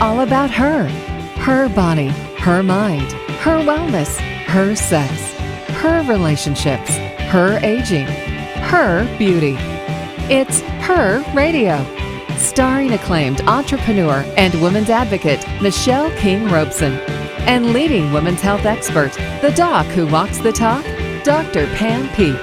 all about her. Her body, her mind, her wellness, her sex, her relationships, her aging, her beauty. It's Her Radio. Starring acclaimed entrepreneur and women's advocate Michelle King Robeson. And leading women's health expert, the doc who walks the talk, Dr. Pam Peek.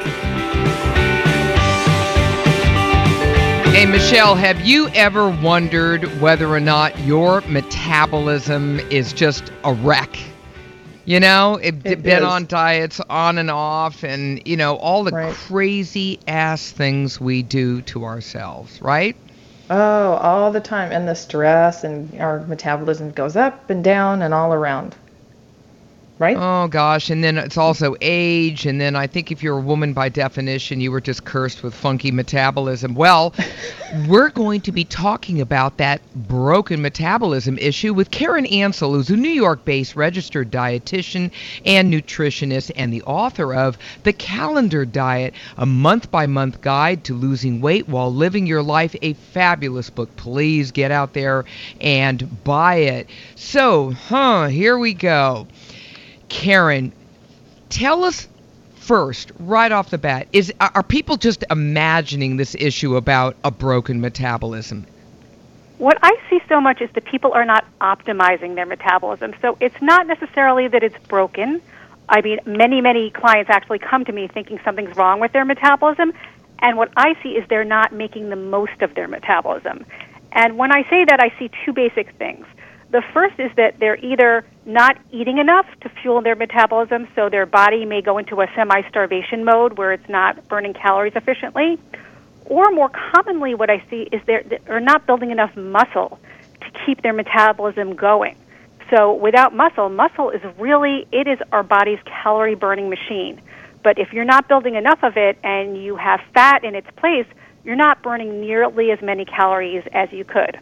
Hey, Michelle, have you ever wondered whether or not your metabolism is just a wreck? You know, it been on diets on and off and, you know, all the crazy ass things we do to ourselves, right? Oh, all the time. And the stress and our metabolism goes up and down and all around. Right? Oh, gosh. And then it's also age. And then I think if you're a woman by definition, you were just cursed with funky metabolism. Well, we're going to be talking about that broken metabolism issue with Karen Ansel, who's a New York-based registered dietitian and nutritionist and the author of The Calendar Diet, a month-by-month guide to losing weight while living your life. A fabulous book. Please get out there and buy it. So, here we go. Karen, tell us first, right off the bat, are people just imagining this issue about a broken metabolism? What I see so much is that people are not optimizing their metabolism. So it's not necessarily that it's broken. I mean, many clients actually come to me thinking something's wrong with their metabolism. And what I see is they're not making the most of their metabolism. And when I say that, I see two basic things. The first is that they're either not eating enough to fuel their metabolism, so their body may go into a semi-starvation mode where it's not burning calories efficiently, or more commonly what I see is they're not building enough muscle to keep their metabolism going. So without muscle is our body's calorie-burning machine. But if you're not building enough of it and you have fat in its place, you're not burning nearly as many calories as you could.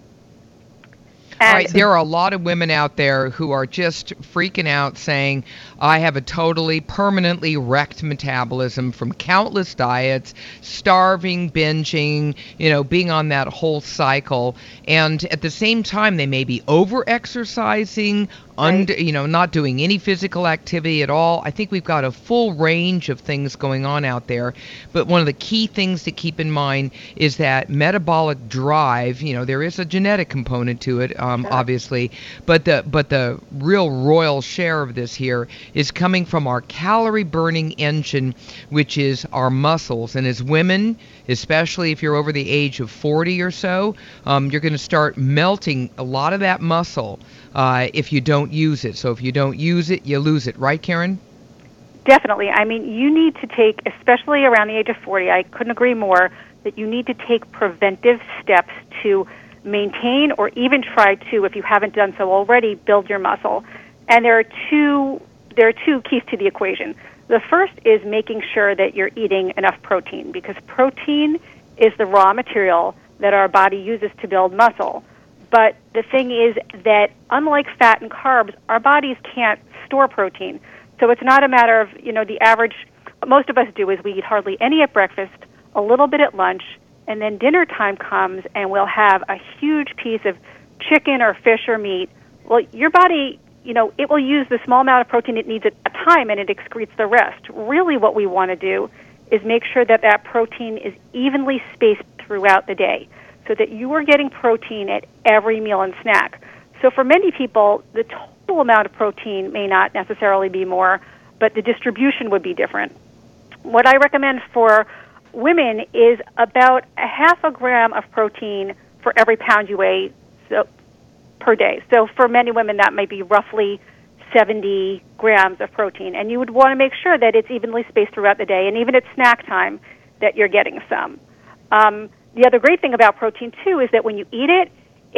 All right, there are a lot of women out there who are just freaking out saying, I have a totally permanently wrecked metabolism from countless diets, starving, binging, being on that whole cycle. And at the same time, they may be over-exercising, not doing any physical activity at all. I think we've got a full range of things going on out there. But one of the key things to keep in mind is that metabolic drive, there is a genetic component to it, obviously, but the real royal share of this here is coming from our calorie burning engine, which is our muscles. And as women, especially if you're over the age of 40 or so, you're going to start melting a lot of that muscle if you don't use it. So if you don't use it, you lose it. Right, Karen? Definitely. I mean, you need to take, especially around the age of 40, I couldn't agree more, that you need to take preventive steps to maintain or even try to, if you haven't done so already, build your muscle. And there are two keys to the equation. The first is making sure that you're eating enough protein, because protein is the raw material that our body uses to build muscle. But the thing is that unlike fat and carbs, our bodies can't store protein. So it's not a matter of, the average, what most of us do is we eat hardly any at breakfast, a little bit at lunch, and then dinner time comes and we'll have a huge piece of chicken or fish or meat. Well, your body, it will use the small amount of protein it needs at a time and it excretes the rest. Really what we want to do is make sure that that protein is evenly spaced throughout the day, so that you are getting protein at every meal and snack. So for many people, the total amount of protein may not necessarily be more, but the distribution would be different. What I recommend for women is about a half a gram of protein for every pound you weigh per day. So for many women, that might be roughly 70 grams of protein. And you would want to make sure that it's evenly spaced throughout the day, and even at snack time, that you're getting some. The other great thing about protein, too, is that when you eat it,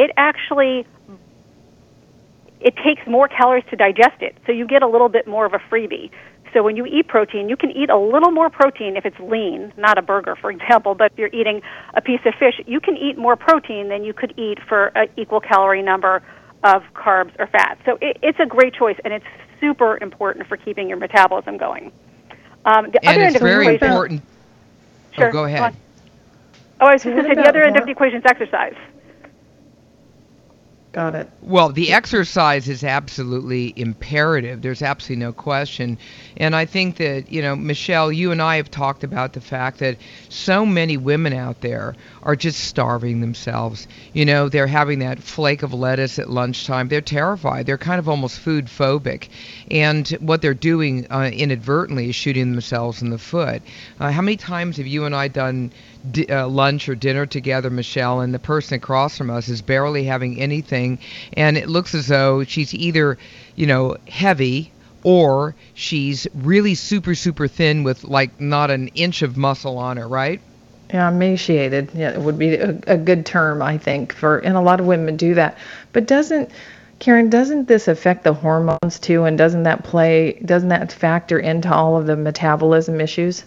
it takes more calories to digest it, so you get a little bit more of a freebie. So when you eat protein, you can eat a little more protein if it's lean, not a burger, for example, but if you're eating a piece of fish, you can eat more protein than you could eat for an equal calorie number of carbs or fat. So it's a great choice, and it's super important for keeping your metabolism going. It's very important. Sure. Oh, go ahead. I was just going to say the other end of the equation is exercise. Got it. Well, the exercise is absolutely imperative. There's absolutely no question. And I think that, Michelle, you and I have talked about the fact that so many women out there are just starving themselves. They're having that flake of lettuce at lunchtime. They're terrified. They're kind of almost food phobic. And what they're doing inadvertently is shooting themselves in the foot. How many times have you and I done lunch or dinner together, Michelle, and the person across from us is barely having anything, and it looks as though she's either, heavy, or she's really super, super thin with like not an inch of muscle on her, right? Yeah, emaciated. Yeah, it would be a good term, I think, and a lot of women do that. But Karen, doesn't this affect the hormones too, and doesn't that factor into all of the metabolism issues?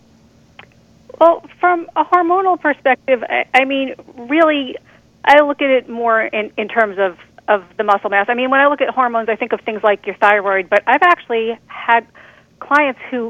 Well, from a hormonal perspective, I mean, really, I look at it more in terms of the muscle mass. I mean, when I look at hormones, I think of things like your thyroid, but I've actually had clients who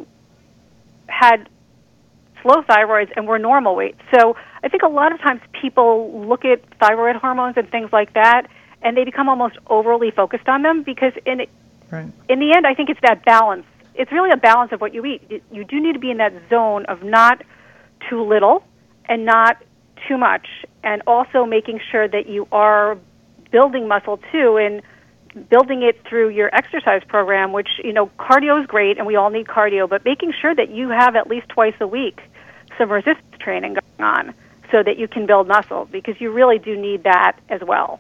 had slow thyroids and were normal weight. So I think a lot of times people look at thyroid hormones and things like that, and they become almost overly focused on them because in the end, I think it's that balance. It's really a balance of what you eat. You do need to be in that zone of not too little and not too much, and also making sure that you are building muscle too, and building it through your exercise program, which, cardio is great and we all need cardio, but making sure that you have at least twice a week some resistance training going on so that you can build muscle, because you really do need that as well.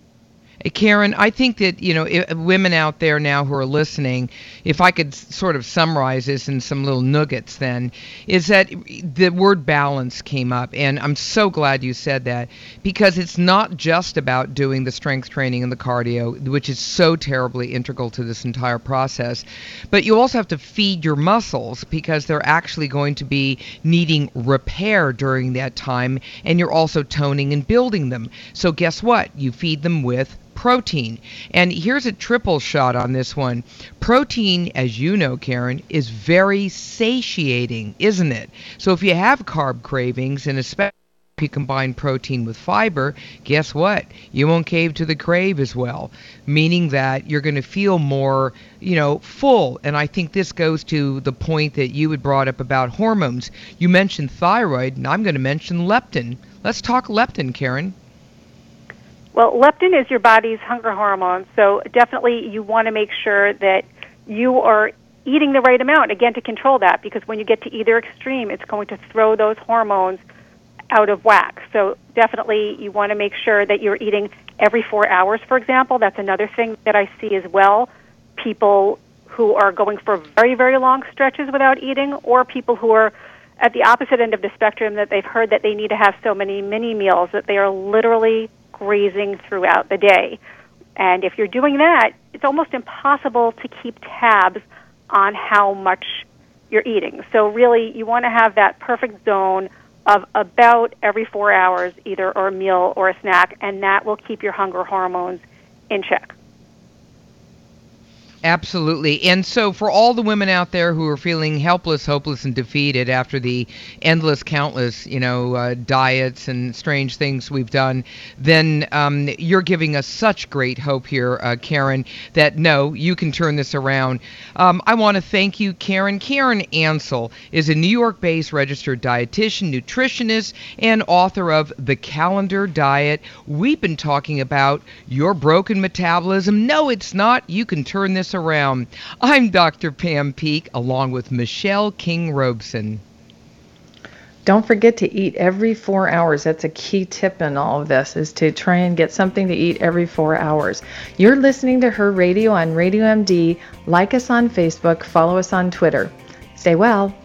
Karen, I think that, women out there now who are listening, if I could sort of summarize this in some little nuggets then, is that the word balance came up, and I'm so glad you said that, because it's not just about doing the strength training and the cardio, which is so terribly integral to this entire process, but you also have to feed your muscles, because they're actually going to be needing repair during that time, and you're also toning and building them. So guess what? You feed them with protein. And here's a triple shot on this one. Protein, as you know, Karen, is very satiating, isn't it? So if you have carb cravings, and especially if you combine protein with fiber, guess what? You won't cave to the crave as well, meaning that you're going to feel more, full. And I think this goes to the point that you had brought up about hormones. You mentioned thyroid, and I'm going to mention leptin. Let's talk leptin, Karen. Well, leptin is your body's hunger hormone, so definitely you want to make sure that you are eating the right amount, again, to control that, because when you get to either extreme, it's going to throw those hormones out of whack. So definitely you want to make sure that you're eating every 4 hours, for example. That's another thing that I see as well. People who are going for very, very long stretches without eating, or people who are at the opposite end of the spectrum, that they've heard that they need to have so many mini meals that they are literally grazing throughout the day. And if you're doing that, it's almost impossible to keep tabs on how much you're eating. So really, you want to have that perfect zone of about every 4 hours, either or a meal or a snack, and that will keep your hunger hormones in check. Absolutely. And so for all the women out there who are feeling helpless, hopeless, and defeated after the endless, countless, diets and strange things we've done, then you're giving us such great hope here, Karen, that no, you can turn this around. I want to thank you, Karen. Karen Ansel is a New York-based registered dietitian, nutritionist, and author of The Calendar Diet. We've been talking about your broken metabolism. No, it's not. You can turn this around. I'm Dr. Pam Peeke, along with Michelle King-Robeson. Don't forget to eat every 4 hours. That's a key tip in all of this, is to try and get something to eat every 4 hours. You're listening to Her Radio on Radio MD. Like us on Facebook. Follow us on Twitter. Stay well.